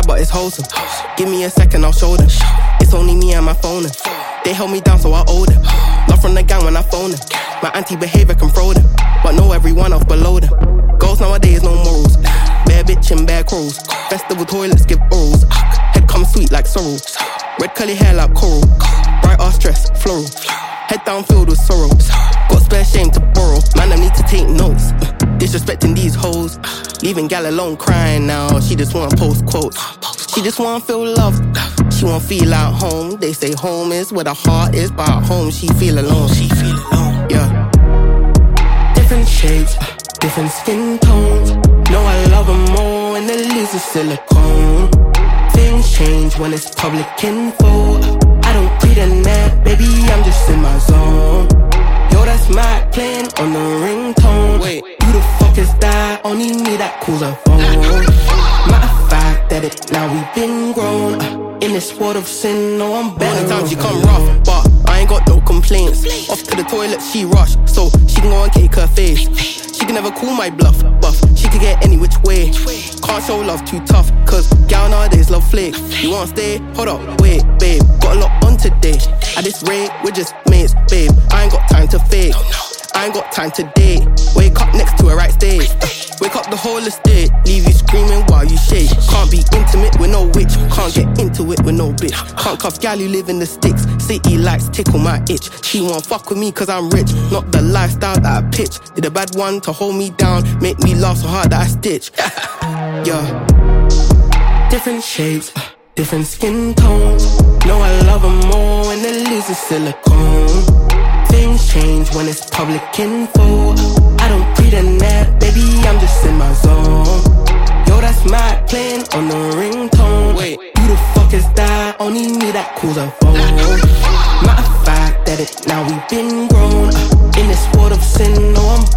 but it's wholesome. Give me a second, I'll show them. It's only me and my phone. They held me down, so I owe them. Love from the gang when I phone them. My anti-behavior can throw them, but know everyone else below them. Girls nowadays, no morals. Bare bitch and bare corals. Festival toilets give orals. Head comes sweet like sorrow. Red curly hair like coral. Bright ass dress, floral. Head down filled with sorrow. Got spare shame to borrow. Man, I need to take notes. Disrespecting these hoes. Leaving gal alone crying now. She just wanna post quotes. She just wanna feel loved. She wanna feel at home. They say home is where the heart is, but at home she feel alone. Yeah. Different shades, different skin tones. Know I love them more when they lose the silicone. Things change when it's public info. I don't pretend that, baby, I'm just in my zone. Yo, that's Mac playing on the ringtone. Wait, who the fuck is that? Only me that calls a phone. Matter of fact, that it now we've been grown. In this world of sin, no, I'm better. One time she come rough, but I ain't got no complaints. Off to the toilet, she rush, so she can go and cake her face. She can never call my bluff, buff. She can get any which way. Can't show love too tough, cause gal nowadays love flakes. You wanna stay? Hold up, wait, babe. Got a lot on today. At this rate, we're just mates, babe. I ain't got time to fake. I ain't got time to date. Wake up next to a right stage. Wake up the whole estate. Leave you screaming while you shake. Can't be intimate with no witch. Can't get into it with no bitch. Can't cuff gal who live in the sticks. City lights tickle my itch. She won't fuck with me cause I'm rich. Not the lifestyle that I pitch. Did a bad one to hold me down. Make me laugh so hard that I stitch. Yeah. Different shapes, different skin tones. Know I love them more when they lose the silicone. Things change when it's public info. I don't pretend that, baby, I'm just in my zone. Yo, that's Mac playing on the ringtone. Wait, who the fuck is that? Only me that calls a phone. Matter of fact, that it now we've been grown. In this world of sin, no, I'm